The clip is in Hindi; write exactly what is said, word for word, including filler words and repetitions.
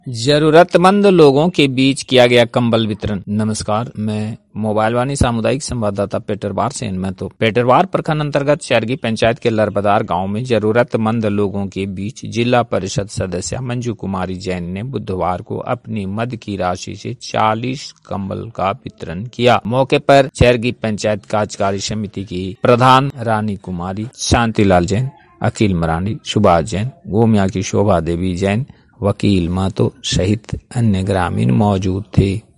जरूरतमंद लोगों के बीच किया गया कंबल वितरण। नमस्कार, मैं मोबाइल वाणी सामुदायिक संवाददाता पेटरवार से मैं तो पेटरवार प्रखंड अंतर्गत शहरगी पंचायत के लरबदार गांव में जरूरतमंद लोगों के बीच जिला परिषद सदस्य मंजू कुमारी जैन ने बुधवार को अपनी मद की राशि से चालीस कंबल का वितरण किया। मौके पर शहरगी पंचायत कार्यकारी समिति की प्रधान रानी कुमारी, शांतिलाल जैन, अखिल मरानी, सुभाष जैन, गोमिया की शोभा देवी जैन, वकील मातो सहित अन्य ग्रामीण मौजूद थे।